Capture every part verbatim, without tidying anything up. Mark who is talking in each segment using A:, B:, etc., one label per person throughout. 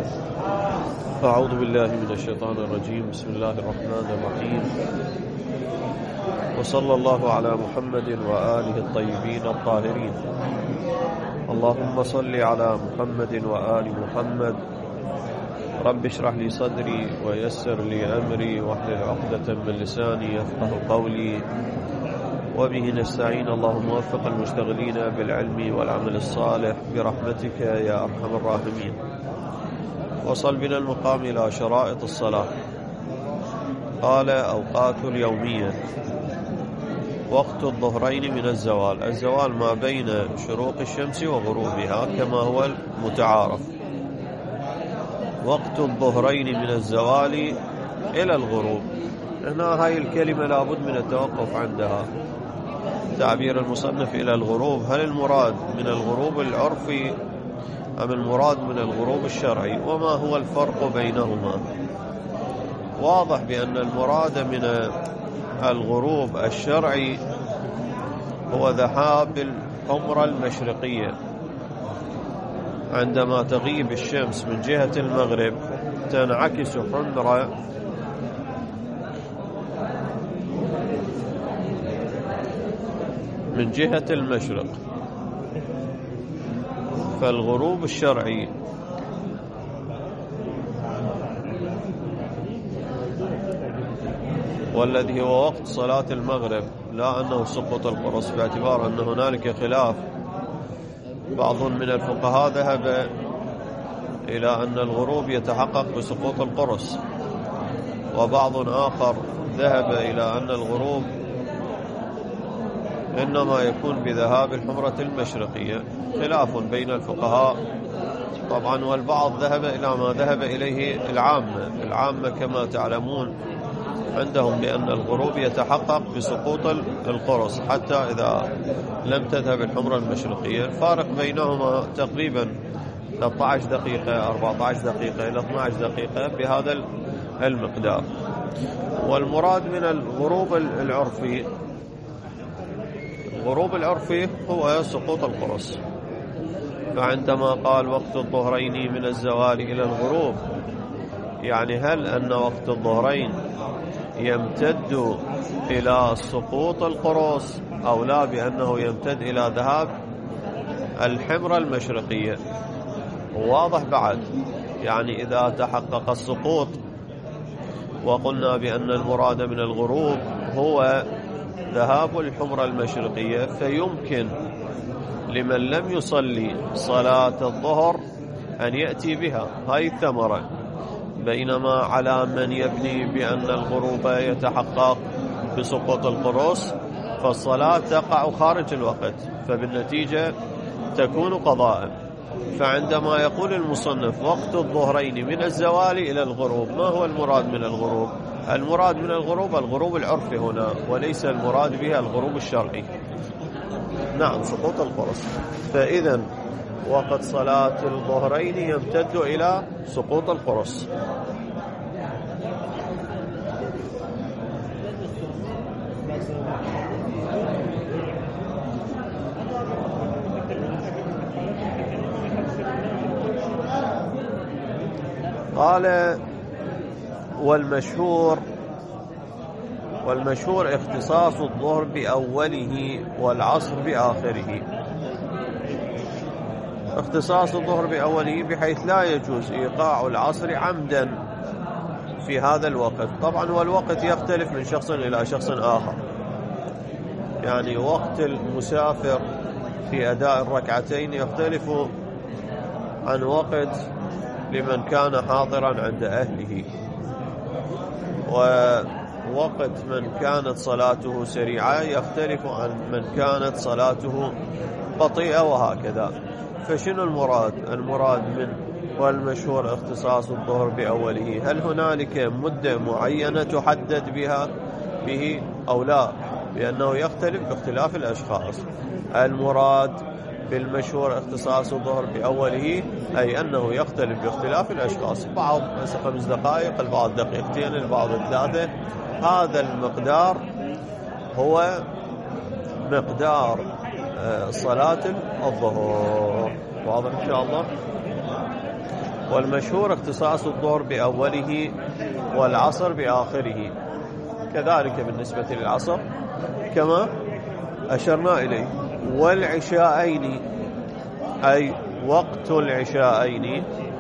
A: أعوذ بالله من الشيطان الرجيم. بسم الله الرحمن الرحيم، وصلى الله على محمد وآله الطيبين الطاهرين. اللهم صل على محمد وآل محمد. رب اشرح لي صدري ويسر لي أمري واحلل عقدة من لساني يفقه قولي، وبه نستعين. اللهم وفق المشتغلين بالعلم والعمل الصالح برحمتك يا أرحم الراحمين. وصل بنا المقام إلى شرائط الصلاة. قال: أوقات اليومية: وقت الظهرين من الزوال. الزوال ما بين شروق الشمس وغروبها كما هو المتعارف. وقت الظهرين من الزوال إلى الغروب. هنا هاي الكلمة لابد من التوقف عندها. تعبير المصنف إلى الغروب، هل المراد من الغروب العرفي أم المراد من الغروب الشرعي؟ وما هو الفرق بينهما؟ واضح بأن المراد من الغروب الشرعي هو ذهاب الحمرة المشرقية. عندما تغيب الشمس من جهة المغرب تنعكس حمرة من جهة المشرق. فالغروب الشرعي والذي هو وقت صلاة المغرب، لا أنه سقوط القرص، باعتبار أن هنالك خلاف. بعض من الفقهاء ذهب إلى أن الغروب يتحقق بسقوط القرص، وبعض آخر ذهب إلى أن الغروب إنما يكون بذهاب الحمرة المشرقية. خلاف بين الفقهاء طبعا. والبعض ذهب إلى ما ذهب إليه العامة. العامة كما تعلمون عندهم بأن الغروب يتحقق بسقوط القرص حتى إذا لم تذهب الحمرة المشرقية. الفارق بينهما تقريبا ثلاثة عشر دقيقة، أربعة عشر دقيقة إلى اثنتي عشرة دقيقة بهذا المقدار. والمراد من الغروب العرفي، الغروب العرفي هو سقوط القرص. فعندما قال وقت الظهرين من الزوال إلى الغروب، يعني هل أن وقت الظهرين يمتد إلى سقوط القرص أو لا، بأنه يمتد إلى ذهاب الحمرة المشرقية؟ واضح بعد. يعني إذا تحقق السقوط وقلنا بأن المراد من الغروب هو ذهاب الحمرة المشرقية، فيمكن لمن لم يصلي صلاة الظهر أن يأتي بها، هاي الثمرة. بينما على من يبني بأن الغروب يتحقق بسقوط القرص فالصلاة تقع خارج الوقت، فبالنتيجة تكون قضاء. فعندما يقول المصنف وقت الظهرين من الزوال إلى الغروب، ما هو المراد من الغروب؟ المراد من الغروب الغروب العرفي هنا، وليس المراد بها الغروب الشرعي. نعم، سقوط القرص. فإذا وقت صلاة الظهرين يمتد إلى سقوط القرص. قال: والمشهور والمشهور اختصاص الظهر بأوله والعصر بآخره. اختصاص الظهر بأوله بحيث لا يجوز إيقاع العصر عمدا في هذا الوقت. طبعا والوقت يختلف من شخص إلى شخص آخر. يعني وقت المسافر في أداء الركعتين يختلف عن وقت لمن كان حاضرا عند أهله، ووقت من كانت صلاته سريعة يختلف عن من كانت صلاته بطيئة، وهكذا. فشنو المراد؟ المراد من والمشهور اختصاص الظهر بأوله، هل هنالك مدة معينة تحدد بها به أو لا؟ لأنه يختلف باختلاف الأشخاص. المراد بالمشهور اختصاص الظهر بأوله أي أنه يختلف باختلاف الأشخاص، بعض خمس دقائق، البعض دقيقتين، البعض ثلاثة. هذا المقدار هو مقدار صلاة الظهر. واضح إن شاء الله. والمشهور اختصاص الظهر بأوله والعصر بآخره، كذلك بالنسبة للعصر كما أشرنا إليه. والعشاءين أي وقت العشاءين،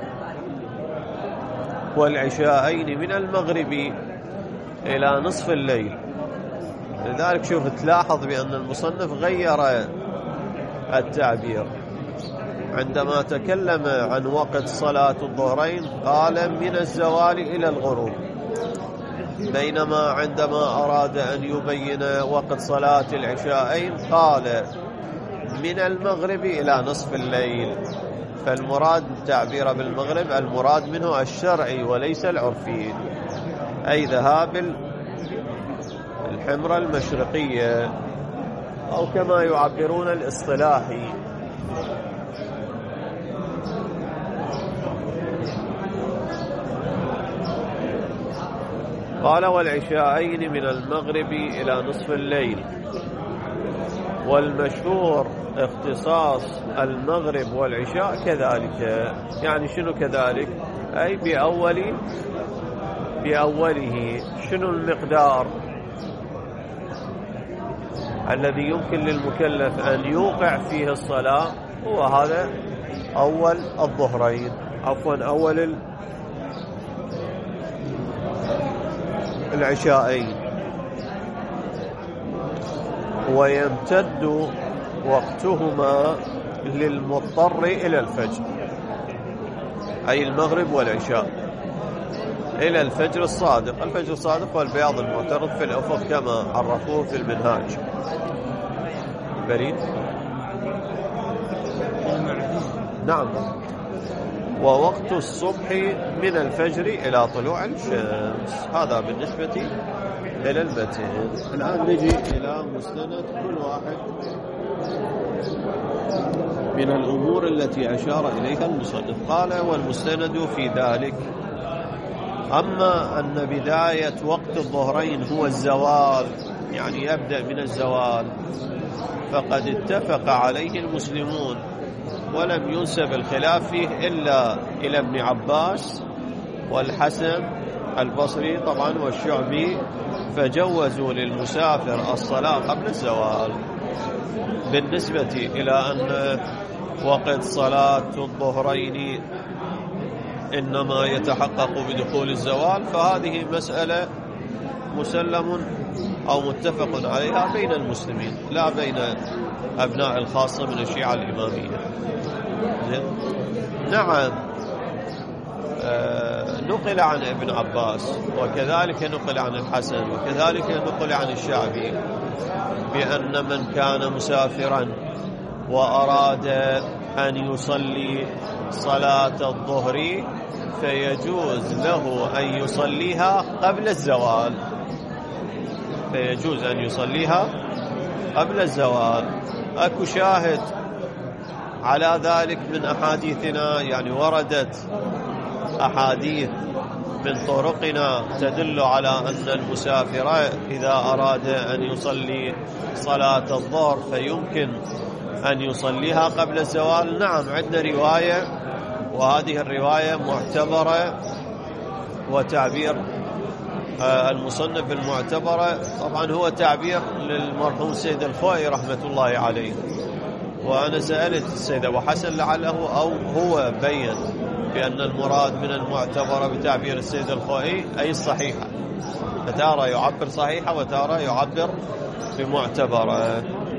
A: والعشاءين من المغرب إلى نصف الليل. لذلك شوف تلاحظ بأن المصنف غير التعبير، عندما تكلم عن وقت صلاة الظهرين قال من الزوال إلى الغروب، بينما عندما أراد أن يبين وقت صلاة العشاءين قال من المغرب إلى نصف الليل. فالمراد التعبير بالمغرب المراد منه الشرعي وليس العرفي، أي ذهاب الحمرة المشرقية، أو كما يعبرون الاصطلاحي. قال والعشاءين من المغرب إلى نصف الليل. والمشهور اختصاص المغرب والعشاء كذلك. يعني شنو كذلك؟ أي بأول بأوله. شنو المقدار الذي يمكن للمكلف أن يوقع فيه الصلاة؟ هو هذا أول الظهرين، عفوا أول العشاءين. ويمتد وقتهما للمضطر إلى الفجر، أي المغرب والعشاء إلى الفجر الصادق. الفجر الصادق والبياض المعترض في الأفق كما عرفوه في المنهاج. بريد نعم. ووقت الصبح من الفجر إلى طلوع الشمس. هذا بالنسبة إلى المتن. الآن نجي إلى مستند كل واحد من الأمور التي أشار إليها المصنف. قال والمستند في ذلك أما أن بداية وقت الظهرين هو الزوال، يعني يبدأ من الزوال، فقد اتفق عليه المسلمون ولم ينسب الخلاف فيه إلا إلى ابن عباس والحسن البصري طبعا والشعبي، فجوزوا للمسافر الصلاة قبل الزوال. بالنسبة إلى أن وقت صلاة الظهرين إنما يتحقق بدخول الزوال، فهذه مسألة مسلم أو متفق عليها بين المسلمين، لا بين أبناء الخاصة من الشيعة الإمامية. نعم. آه نقل عن ابن عباس وكذلك نقل عن الحسن وكذلك نقل عن الشعبي بأن من كان مسافرا وأراد أن يصلي صلاة الظهر فيجوز له أن يصليها قبل الزوال، فيجوز أن يصليها قبل الزوال. أكو شاهد على ذلك من أحاديثنا، يعني وردت أحاديث من طرقنا تدل على أن المسافر إذا أراد أن يصلي صلاة الظهر فيمكن أن يصليها قبل الزوال. نعم عندنا رواية، وهذه الرواية معتبرة، وتعبير المصنف المعتبرة طبعا هو تعبير للمرحوم السيد الخوئي رحمة الله عليه. وأنا سألت السيد أبو حسن لعله أو هو بين بأن المراد من المعتبرة بتعبير السيد الخوئي أي الصحيحة، فتارة يعبر صحيحة وتارة يعبر بمعتبرة.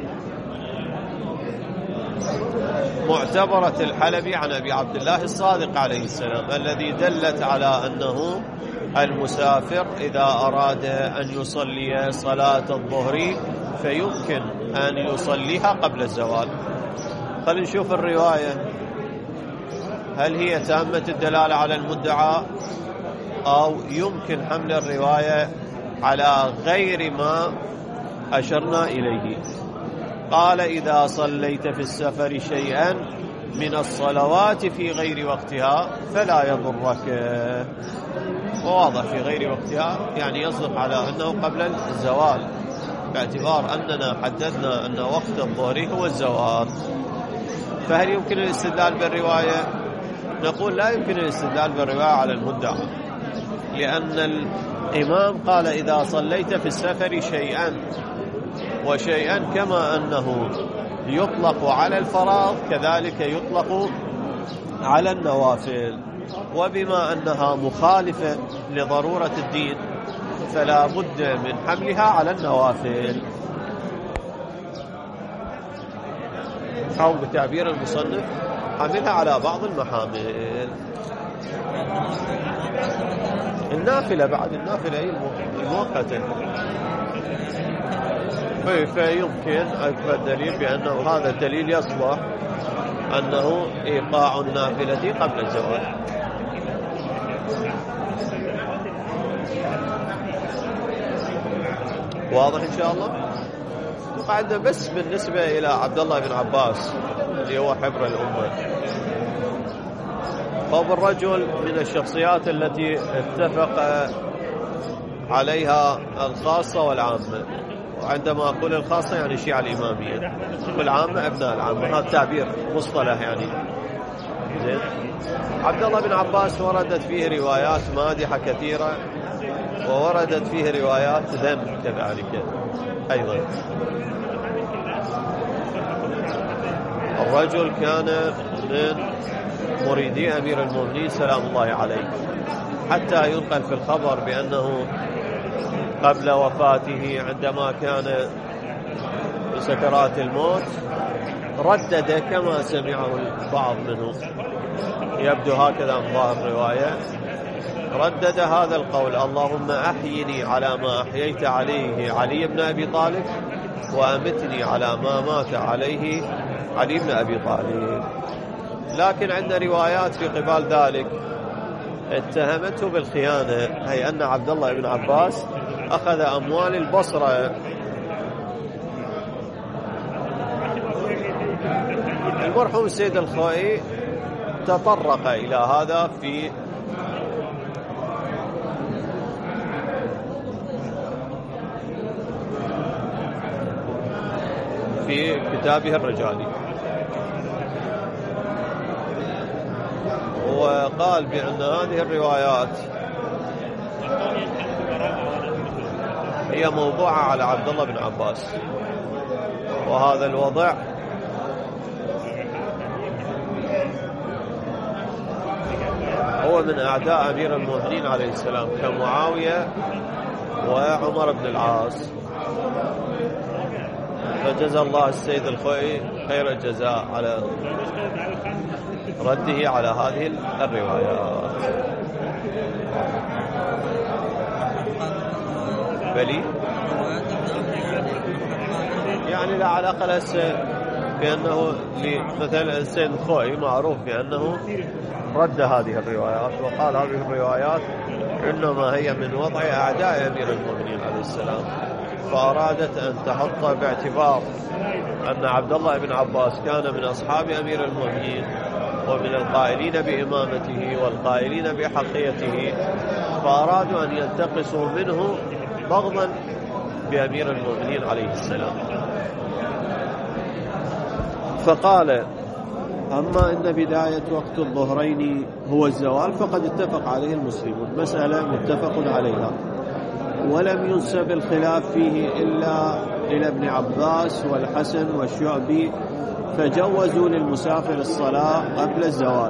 A: معتبرة الحلبي عن أبي عبد الله الصادق عليه السلام الذي دلت على أنه المسافر إذا أراد أن يصلي صلاة الظهر فيمكن أن يصليها قبل الزوال. خلينا نشوف الرواية هل هي تامة الدلالة على المدعى أو يمكن حمل الرواية على غير ما أشرنا إليه. قال إذا صليت في السفر شيئا من الصلوات في غير وقتها فلا يضرك. وواضح في غير وقتها يعني يصدق على أنه قبل الزوال، باعتبار أننا حددنا أن وقت الظهر هو الزوال. فهل يمكن الاستدلال بالرواية؟ نقول لا يمكن الاستدلال بالرواية على المدعى، لأن الإمام قال إذا صليت في السفر شيئا وشيئا، كما أنه يطلق على الفرائض كذلك يطلق على النوافل، وبما أنها مخالفة لضرورة الدين فلا بد من حملها على النوافل، أو بتعبير المصنف حملها على بعض المحامل. النافلة بعد النافلة هي المؤقتة، فيمكن أكبر دليل بأنه هذا الدليل يصلح أنه إيقاع النافلة قبل الزواج. واضح إن شاء الله؟ وقعدنا بس بالنسبة إلى عبد الله بن عباس اللي هو حبر الأمة، هو الرجل من الشخصيات التي اتفق عليها الخاصة والعامة، وعندما أقول الخاصة يعني الشيعة الإمامية، والعامة أبناء العامة، هذا تعبير مصطلح يعني. زين. عبد الله بن عباس وردت فيه روايات مادحة كثيرة، ووردت فيه روايات ذم كذلك أيضا. الرجل كان من مريدي أمير المؤمنين سلام الله عليه، حتى ينقل في الخبر بأنه قبل وفاته عندما كان بسكرات الموت ردد كما سمعه البعض منه، يبدو هكذا من ظاهر الرواية، ردد هذا القول: اللهم أحيني على ما أحييت عليه علي بن أبي طالب، وأمتني على ما مات عليه علي بن أبي طالب. لكن عندنا روايات في قبال ذلك اتهمته بالخيانة، أي أن عبد الله بن عباس أخذ أموال البصرة. المرحوم السيد الخوئي تطرق إلى هذا في في كتابه الرجالي، وقال بأن هذه الروايات هي موضوعة على عبد الله بن عباس، وهذا الوضع هو من أعداء أمير المؤمنين عليه السلام كمعاوية وعمر بن العاص. فجزا الله السيد الخوئي خير الجزاء على رده على هذه الروايات. بلي يعني لا على الأقل بأنه مثلا السيد الخوئي معروف بأنه رد هذه الروايات، وقال هذه الروايات إنما هي من وضع أعداء أمير المؤمنين عليه السلام، فأرادت أن تحط باعتبار أن عبد الله بن عباس كان من أصحاب أمير المؤمنين ومن القائلين بإمامته والقائلين بحقيته، فأرادوا أن ينتقصوا منه بغضا بأمير المؤمنين عليه السلام. فقال: أما إن بداية وقت الظهرين هو الزوال فقد اتفق عليه المسلمون، مسألة متفق عليها، ولم ينسب الخلاف فيه إلا إلى ابن عباس والحسن والشعبي، فجوزوا للمسافر الصلاة قبل الزوال.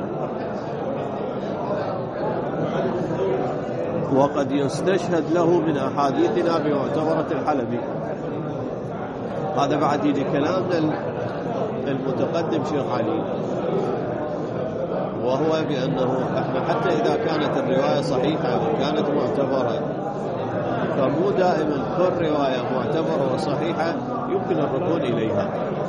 A: وقد يستشهد له من أحاديثنا بمعتبرة الحلبي. هذا بعد يجي كلامنا المتقدم شيخ علي، وهو بأنه احنا حتى إذا كانت الرواية صحيحة وكانت معتبرة، فمو دائما كل رواية معتبرة وصحيحة يمكن الركون إليها،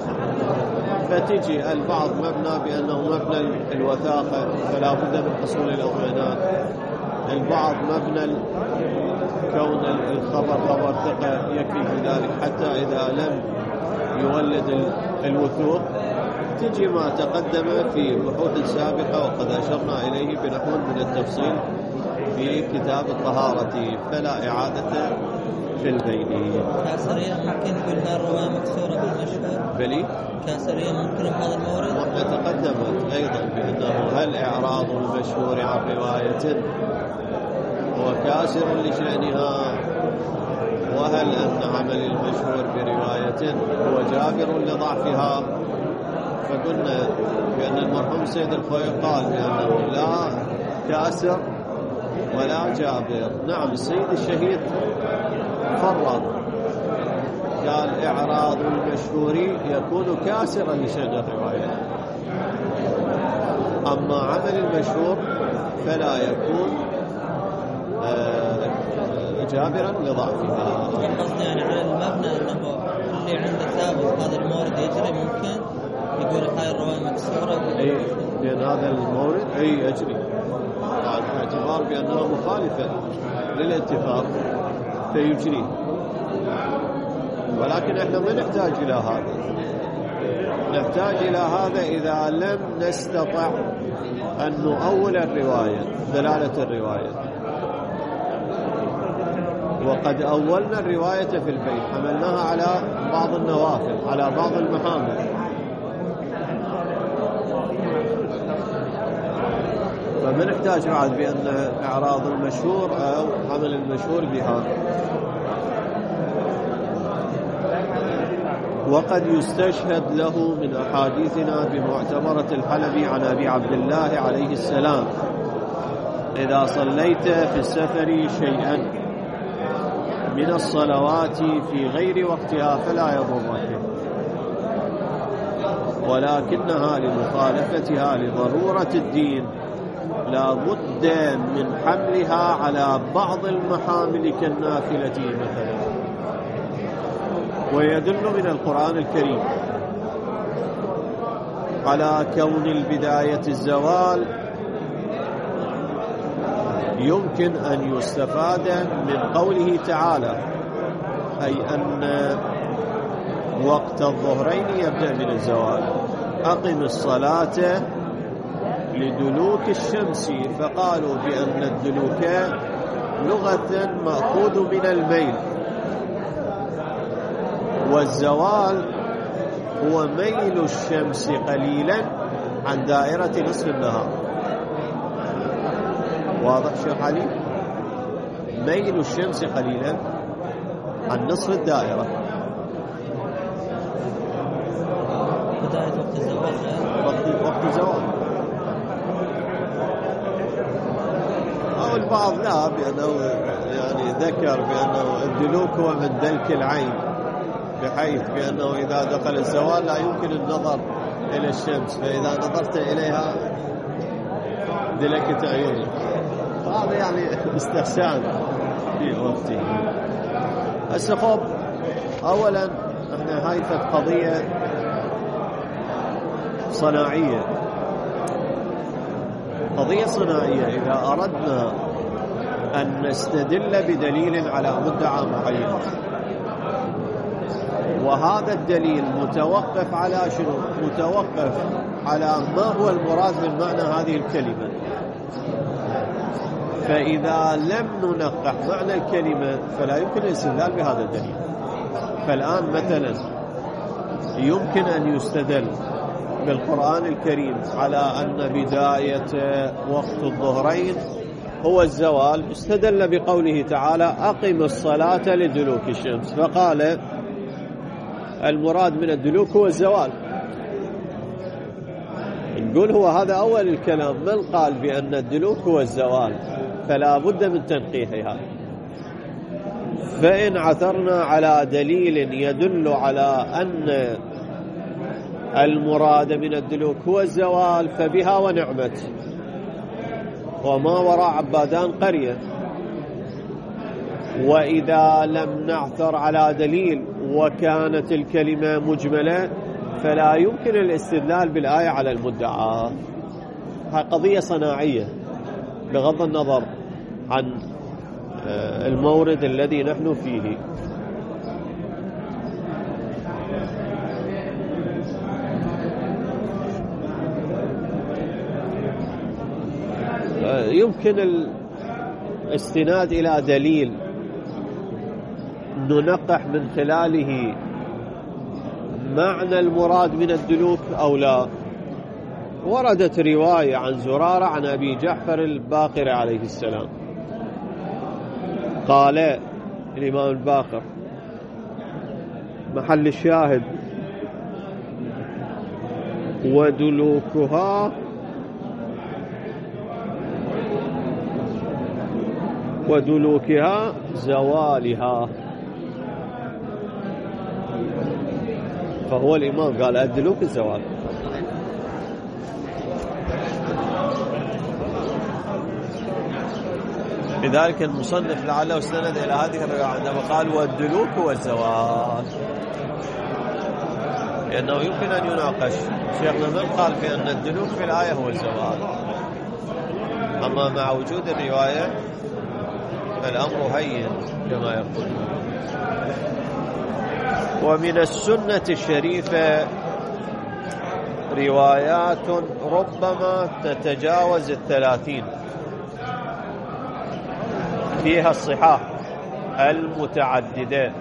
A: فتجي البعض مبنى بأنه مبنى الوثاقة فلا بد من حصول الأضمانات، البعض مبنى كون الخبر خبر ثقة يكفي في ذلك حتى إذا لم يولد الوثوق. تجي ما تقدم في بحوث سابقة وقد أشرنا إليه بنحو من التفصيل في كتاب الطهارة، فلا إعادة في البين.
B: كاسرية ممكن نقول هذه الرواية مكسورة بالمشهور.
A: بلي
B: كاسرية ممكن بهذا المورد.
A: وقد تقدمت أيضا بأنه هل إعراض المشهور عن رواية هو كاسر لشأنها، وهل أن عمل المشهور برواية هو جابر لضعفها. فقلنا بأن المرحوم سيد الخوي قال بأنه لا كاسر ولا جابر. نعم السيد الشهيد فرق قال إعراض المشهور يكون كاسرا لشأن الرواية، أما عمل المشهور فلا يكون جابرا لضعفها.
B: قصدي يعني على المبنى أنه اللي عنده ثابت هذا المورد يجري، ممكن يقول هاي الرواية مكسورة.
A: أي لأن هذا المورد أي يجري يعني باعتبار بأنها مخالفة للاتفاق فيجري، ولكن احنا ما نحتاج إلى هذا. نحتاج إلى هذا إذا لم نستطع أن نؤول الرواية دلالة الرواية. وقد أولنا الرواية في البيت، حملناها على بعض النوافل، على بعض المحامل، فما نحتاج بعد بأن إعراض المشهور أو عمل المشهور بها. وقد يستشهد له من أحاديثنا بمعتبرة الحلبي عن أبي عبد الله عليه السلام: إذا صليت في السفر شيئا من الصلوات في غير وقتها فلا يضرك، ولكنها لمخالفتها لضرورة الدين لا بد من حملها على بعض المحامل كالنافلة مثلا. ويدل من القرآن الكريم على كون البداية الزوال، يمكن أن يستفاد من قوله تعالى أي أن وقت الظهرين يبدأ من الزوال. أقم الصلاة لدلوك الشمس، فقالوا بأن الدلوك لغة مأخوذ من الميل، والزوال هو ميل الشمس قليلا عن دائرة نصف النهار. واضح شيخ علي؟ ميل الشمس قليلا عن نصف الدائرة.
B: بداية وقت الزوال
A: وقت وقت الزوال. أو البعض لا بأنه يعني ذكر بأنه الدلوك هو من دلك العين، بحيث بأنه إذا دخل الزوال لا يمكن النظر إلى الشمس، فإذا نظرت إليها دلكت عيونك. هذا يعني استحسان في وقته. السخوب أولا احنا هاي قضية صناعية، قضية صناعية. إذا أردنا أن نستدل بدليل على مدعى معين، وهذا الدليل متوقف على شنو؟ متوقف على ما هو المراد من معنى هذه الكلمة. فإذا لم ننقح معنى الكلمة فلا يمكن الاستدلال بهذا الدليل. فالآن مثلا يمكن أن يستدل بالقرآن الكريم على أن بداية وقت الظهرين هو الزوال، استدل بقوله تعالى أقم الصلاة لدلوك الشمس، فقال المراد من الدلوك هو الزوال. نقول هو هذا أول الكلام، من قال بأن الدلوك هو الزوال؟ فلا بد من تنقيحها. فإن عثرنا على دليل يدل على أن المراد من الدلوك هو الزوال فبها ونعمت، وما وراء عبادان قرية. وإذا لم نعثر على دليل وكانت الكلمة مجملة فلا يمكن الاستدلال بالآية على المدعى. هذه قضية صناعية بغض النظر عن المورد الذي نحن فيه. يمكن الاستناد إلى دليل ننقح من خلاله معنى المراد من الدلوك أو لا. وردت رواية عن زرارة عن أبي جعفر الباقر عليه السلام، قال الإمام الباقر محل الشاهد: ودلوكها ودلوكها زوالها. فهو الإمام قال الدلوك الزوال. لذلك المصنف لعله استند إلى هذه الرواية عندما قال والدلوك هو الزوال، لأنه يمكن أن يناقش. شيخنا من قال بأن الدلوك في الآية هو الزوال، أما مع وجود الرواية الأمر هين كما يقول. ومن السنة الشريفة روايات ربما تتجاوز الثلاثين فيها الصحاح المتعددة،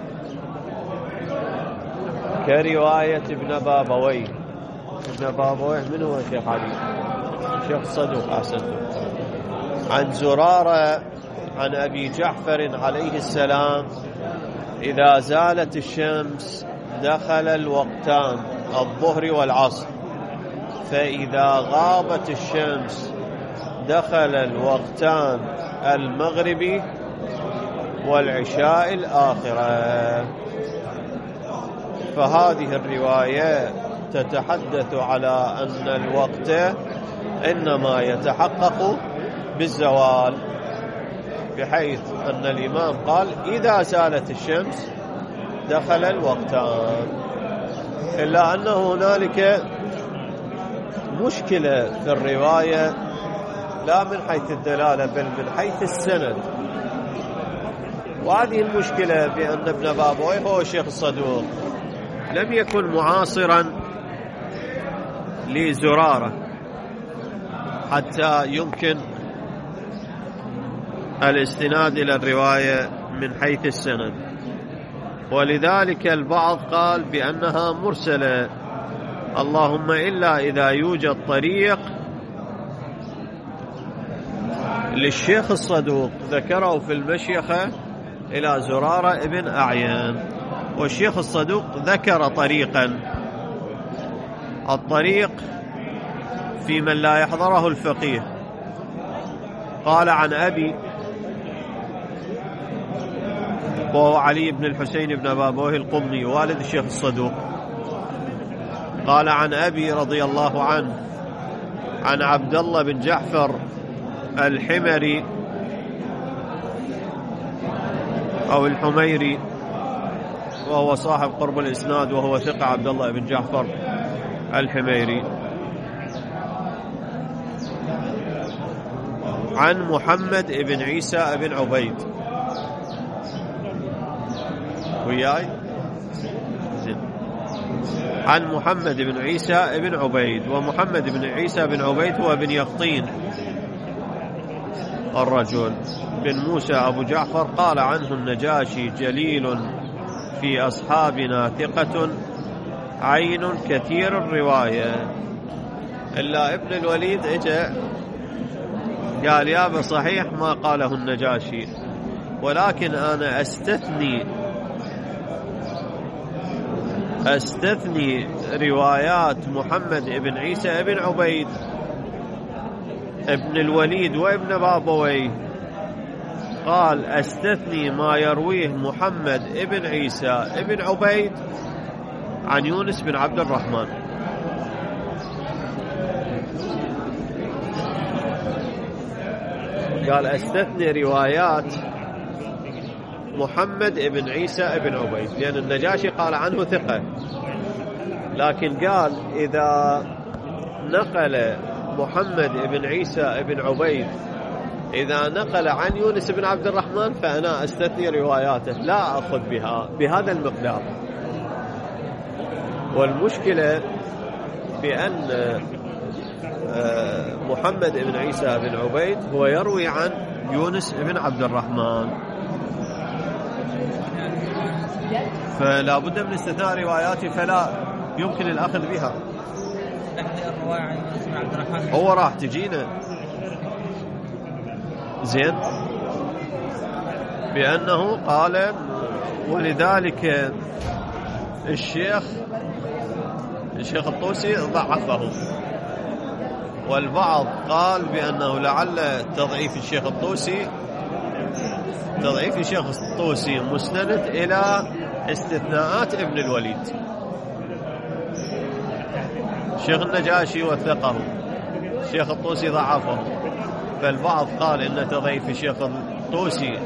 A: كرواية ابن بابويه. ابن بابويه من هو؟ شيخ علي شيخ صدوق أحسن. عن زرارة عن أبي جعفر عليه السلام: إذا زالت الشمس دخل الوقتان الظهر والعصر، فإذا غابت الشمس دخل الوقتان المغرب والعشاء الآخرة. فهذه الرواية تتحدث على أن الوقت إنما يتحقق بالزوال، بحيث أن الإمام قال إذا زالت الشمس دخل الوقتان. إلا أن هنالك مشكلة في الرواية، لا من حيث الدلالة بل من حيث السند. وهذه المشكلة بأن ابن بابويه هو الشيخ الصدوق لم يكن معاصرا لزرارة حتى يمكن الاستناد إلى الرواية من حيث السند، ولذلك البعض قال بأنها مرسلة، اللهم إلا إذا يوجد طريق للشيخ الصدوق ذكره في المشيخة إلى زرارة ابن أعين. والشيخ الصدوق ذكر طريقا، الطريق في من لا يحضره الفقيه. قال عن أبي، وهو علي بن الحسين بن بابويه القمي والد الشيخ الصدوق، قال عن أبي رضي الله عنه عن عبد الله بن جعفر الحمري أو الحميري، وهو صاحب قرب الإسناد، وهو ثقة عبد الله بن جعفر الحميري، عن محمد بن عيسى بن عبيد. وياي زين. عن محمد بن عيسى بن عبيد، ومحمد بن عيسى بن عبيد هو بن يقطين الرجل بن موسى أبو جعفر. قال عنه النجاشي: جليل في أصحابنا ثقة عين كثير الرواية. إلا ابن الوليد اجى قال يابا صحيح ما قاله النجاشي، ولكن أنا أستثني أستثني روايات محمد بن عيسى بن عبيد ابن الوليد وابن بابويه. قال أستثني ما يرويه محمد بن عيسى بن عبيد عن يونس بن عبد الرحمن. قال أستثني روايات محمد بن عيسى بن عبيد، لأن النجاشي قال عنه ثقة، لكن قال إذا نقل محمد بن عيسى بن عبيد إذا نقل عن يونس بن عبد الرحمن فأنا أستثني رواياته، لا أخذ بها بهذا المقدار. والمشكلة بأن محمد بن عيسى بن عبيد هو يروي عن يونس بن عبد الرحمن، فلا بد من استثناء رواياته فلا يمكن الأخذ بها. هو راح تجينا زين بأنه قال ولذلك الشيخ الشيخ الطوسي ضعفه، والبعض قال بأنه لعل تضعيف الشيخ الطوسي تضعيف الشيخ الطوسي مستند إلى استثناءات ابن الوليد. الشيخ النجاشي وثقه، الشيخ الطوسي ضعفه، فالبعض قال إن تضعيف الشيخ الطوسي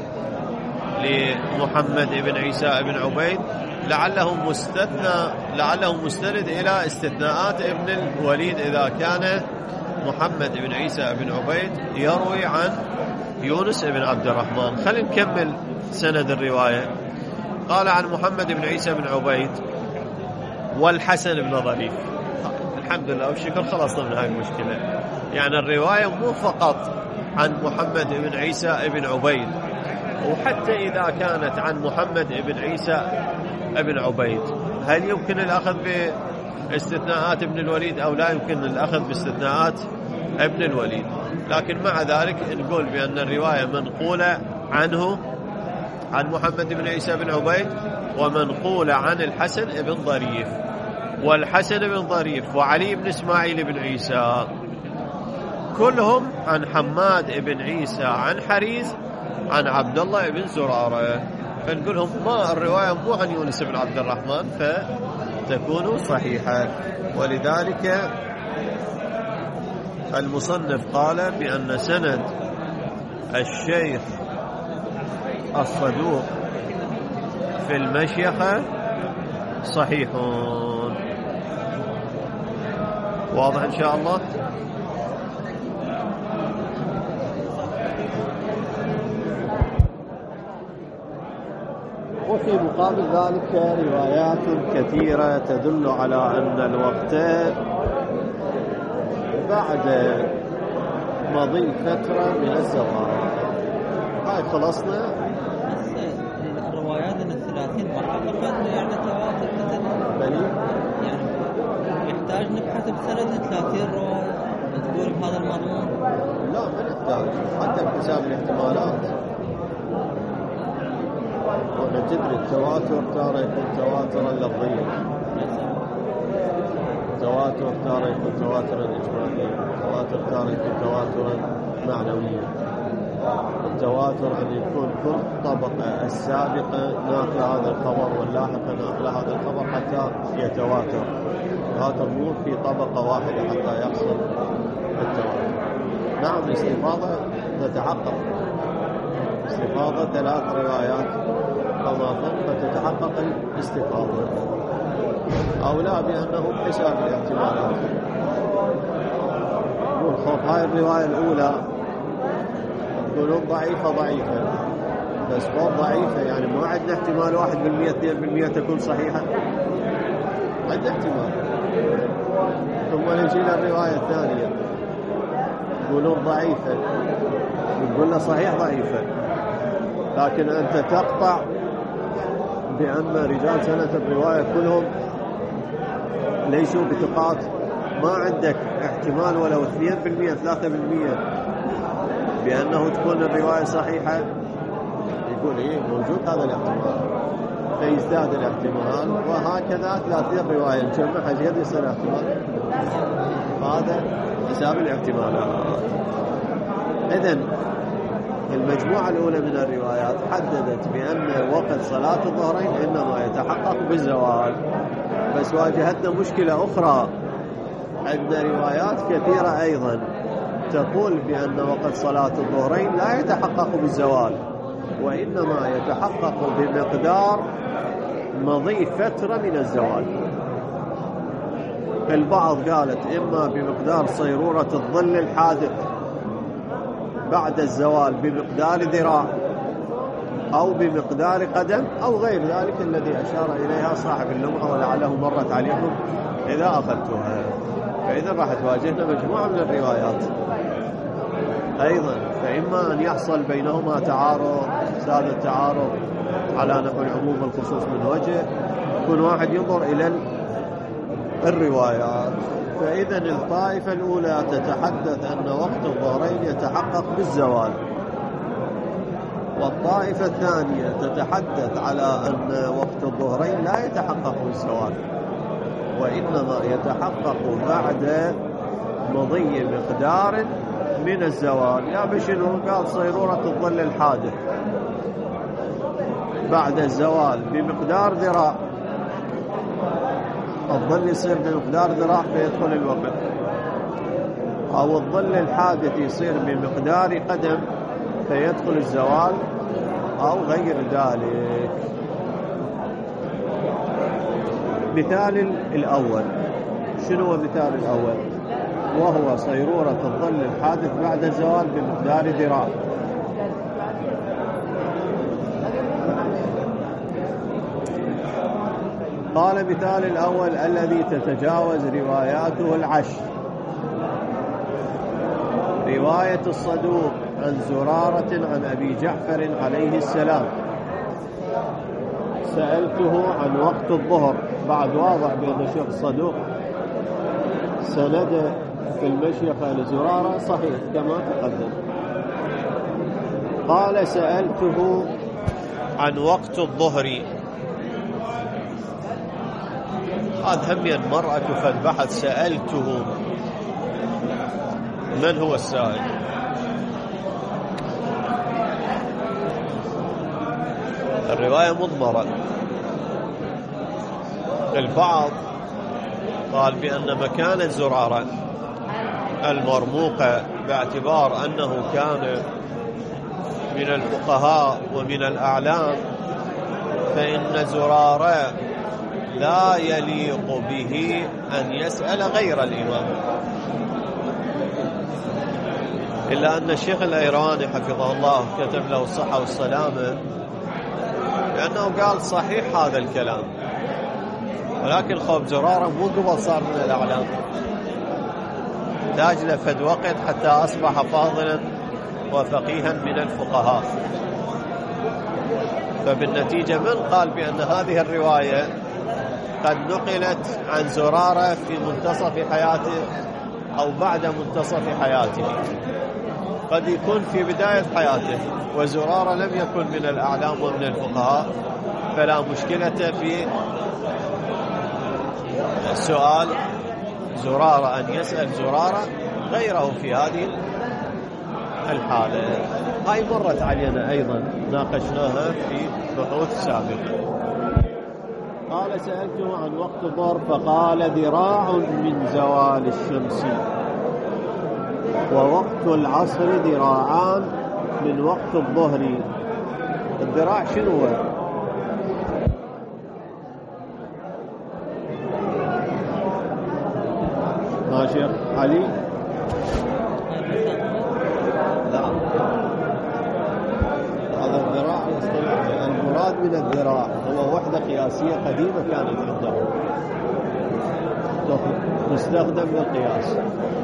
A: لمحمد بن عيسى بن عبيد لعله مستثنى لعله مستند إلى استثناءات ابن الوليد إذا كان محمد بن عيسى بن عبيد يروي عن يونس بن عبد الرحمن. خلينا نكمل سند الرواية. قال عن محمد بن عيسى بن عبيد والحسن بن ظريف. الحمد لله والشكر خلصنا من هاي المشكلة. يعني الرواية مو فقط عن محمد بن عيسى بن عبيد، وحتى إذا كانت عن محمد بن عيسى بن عبيد هل يمكن الأخذ باستثناءات ابن الوليد أو لا يمكن الأخذ باستثناءات ابن الوليد؟ لكن مع ذلك نقول بأن الرواية منقولة عنه عن محمد بن عيسى بن عبيد ومنقولة عن الحسن بن ظريف، والحسن بن ظريف وعلي بن إسماعيل بن عيسى كلهم عن حماد بن عيسى عن حريز عن عبد الله بن زرارة. فنقولهم ما الرواية مو عن يونس بن عبد الرحمن فتكون صحيحة. ولذلك المصنف قال بأن سند الشيخ الصدوق في المشيخة صحيح. واضح إن شاء الله؟ وفي مقابل ذلك روايات كثيرة تدل على أن الوقت بعد مضي فترة من الزواج. هاي خلصنا.
B: الروايات الثلاثين محققة يعني تواتر
A: بني
B: يعني يحتاج نبحث بسند ثلاثين رواية تقول بهذا المضمون؟
A: لا ما نحتاج حتى بحساب الاحتمالات. ونجد التواتر تارة يكون تواترا لفظيا، تواتر تارة يكون تواترا إجماليا، تواتر تارة يكون تواترا معنويا. التواتر أن يكون كل طبقة السابقة ناقل هذا الخبر واللاحقة ناقل هذا الخبر حتى يتواتر. التواتر مو في طبقة واحدة حتى يحصل التواتر. نعم الاستفاضة تتحقق، استفاضة ثلاث روايات أو ما فوق فتتحقق الاستفاضة، أو لا بأنه بحساب الاحتمالات. والخوف هاي الرواية الأولى يقولون ضعيفة ضعيفة بس فوق ضعيفة، يعني ما عندنا احتمال واحد بالمئة اثنين بالمئة تكون صحيحة، عندنا احتمال. ثم نجي للرواية الثانية يقولون ضعيفة، نقول له صحيح ضعيفة، لكن أنت تقطع بأن رجال سنة الرواية كلهم ليسوا بثقات، ما عندك احتمال ولو اثنين بالمئة ثلاثة بالمئة بأنه تكون الرواية صحيحة. يقول إيه موجود هذا الاحتمال فيزداد الاحتمال، وهكذا ثلاثين رواية نجمعها قد يصير احتمال. هذا حساب الاحتمالات. إذن المجموعة الأولى من الروايات حددت بأن وقت صلاة الظهرين إنما يتحقق بالزوال، بس واجهتنا مشكلة أخرى، عندنا روايات كثيرة أيضا تقول بأن وقت صلاة الظهرين لا يتحقق بالزوال، وإنما يتحقق بمقدار مضي فترة من الزوال. البعض قالت إما بمقدار صيرورة الظل الحادث بعد الزوال بمقدار ذراع أو بمقدار قدم أو غير ذلك الذي أشار إليها صاحب اللمعة ولعله مرت عليكم إذا أخذتها. فإذا راح تواجهنا مجموعة من الروايات أيضا، فإما أن يحصل بينهما تعارض، ساد التعارض على نحو العموم والخصوص من وجه، كل واحد ينظر إلى الروايات. فإذا الطائفة الأولى تتحدث أن وقت الظهرين يتحقق بالزوال، والطائفة الثانية تتحدث على أن وقت الظهرين لا يتحقق بالزوال، وإنما يتحقق بعد مضي مقدار من الزوال. يا بشنو؟ قال صيرورة الظل الحادث بعد الزوال بمقدار ذراع، الظل يصير بمقدار ذراع فيدخل الوقت، أو الظل الحادث يصير بمقدار قدم فيدخل الزوال، أو غير ذلك. مثال الأول، شنو هو مثال الأول؟ وهو صيرورة الظل الحادث بعد الزوال بمقدار ذراع. قال مثال الأول الذي تتجاوز رواياته العشر. رواية الصدوق عن زرارة عن أبي جعفر عليه السلام: سألته عن وقت الظهر. بعد واضح بأن الشيخ الصدوق سند في المشيخة لزرارة صحيح كما تقدم. قال سألته عن وقت الظهر. هذا هم المرأة فالبحث سألته، من هو السائل؟ الرواية مضمرة. البعض قال بأن مكان الزرارة المرموقة باعتبار أنه كان من الفقهاء ومن الأعلام، فإن زرارة لا يليق به أن يسأل غير الإمام. إلا أن الشيخ الأيراني حفظه الله كتب له الصحة والسلامة لأنه قال صحيح هذا الكلام، ولكن خوف زرارة مو قبل صار من الأعلام، تاج له فد وقت حتى أصبح فاضلا وفقيها من الفقهاء. فبالنتيجة من قال بأن هذه الرواية قد نقلت عن زرارة في منتصف حياته أو بعد منتصف حياته، قد يكون في بداية حياته، وزرارة لم يكن من الأعلام ومن الفقهاء، فلا مشكلة في سؤال زرارة أن يسأل زرارة غيره في هذه الحالة. هاي مرت علينا أيضا ناقشناها في بحوث سابقة. قال سألته عن وقت الظهر فقال ذراع من زوال الشمس، ووقت العصر ذراعان من وقت الظهر. الذراع شنو هو؟ ما شيخ علي؟ لا، هذا الذراع المراد من الذراع هو وحدة قياسية قديمة كانت عندهم تستخدم للقياس،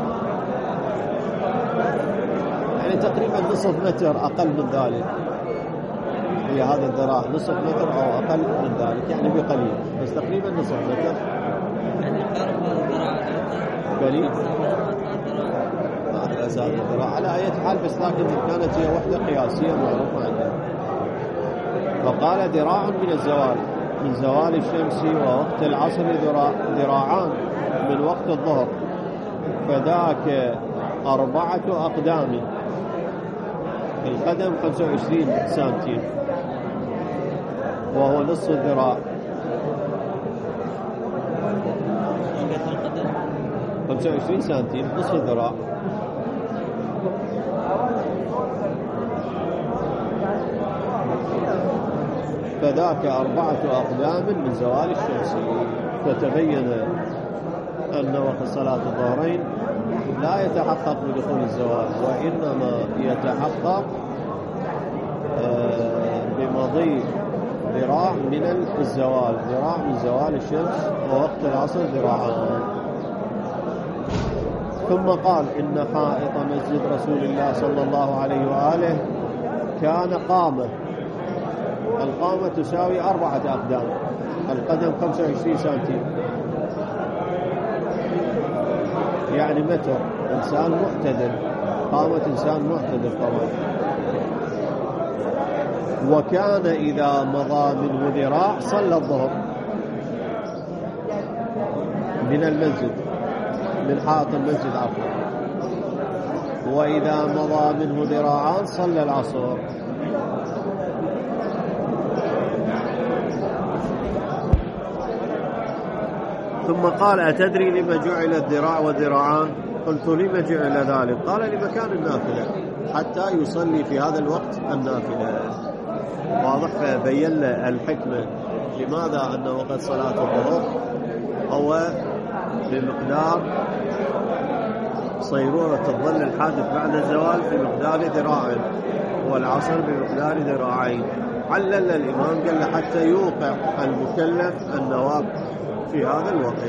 A: يعني تقريبا نصف متر أقل من ذلك، هي هذا الذراع نصف متر أو أقل من ذلك، يعني بقليل، بس تقريبا نصف متر
B: يعني قرب الذراع
A: قليل ما أساس الذراع على أي حال، بس لكن كانت هي وحدة قياسية معروفة عندنا. فقال ذراع من الزوال من زوال الشمس، ووقت العصر ذراعان من وقت الظهر، فذاك أربعة أقدام، القدم خمسة وعشرين سنتيم وهو نصف الذراع. خمسة وعشرين سنتيم نصف الذراع. فذاك أربعة أقدام من زوال الشمس. فتبين أن وقت صلاة الظهرين لا يتحقق بدخول الزوال، وإنما يتحقق بمضي ذراع من الزوال، ذراع من زوال الشمس، ووقت العصر ذراعان. ثم قال إن حائط مسجد رسول الله صلى الله عليه وآله كان قامة القامة تساوي أربعة أقدام، القدم خمسة وعشرين سنتي، يعني متر. إنسان معتدل، قامة إنسان معتدل طبعا. وكان إذا مضى منه ذراع صلى الظهر من المسجد، من حائط المسجد عفوا، وإذا مضى منه ذراعان صلى العصر. ثم قال: أتدري لما جعل الذراع والذراعان؟ قلت: لما جعل ذلك؟ قال: لمكان النافلة، حتى يصلي في هذا الوقت النافلة. واضح؟ فبين الحكمة لماذا أن وقت صلاة الظهر هو بمقدار صيرورة الظل الحادث بعد الزوال بمقدار ذراع، والعصر بمقدار ذراعين. علل الإمام قال حتى يوقع المكلف النواب في هذا الوقت.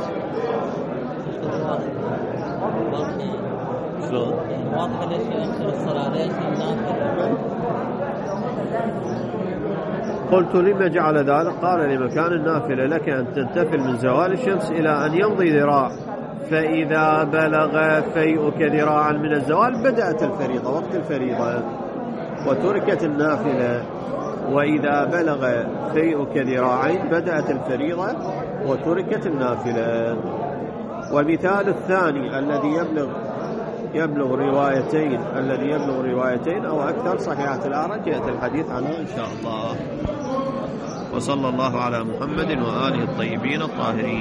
A: شلون؟
B: واضح ليش يأخر الصلاة، ليش النافلة؟
A: قلت: لما جعل ذلك؟ قال: لمكان النافلة لك أن تنتفل من زوال الشمس إلى أن يمضي ذراع، فإذا بلغ فيئك ذراعا من الزوال بدأت الفريضة، وقت الفريضة، وتركت النافلة. وإذا بلغ فيئك ذراعين بدأت الفريضة وتركت النافلة. ومثال الثاني الذي يبلغ يبلغ روايتين الذي يبلغ روايتين أو أكثر صحيحة الأعرج يأتي الحديث عنه إن شاء الله. وصلى الله على محمد وآله الطيبين الطاهرين.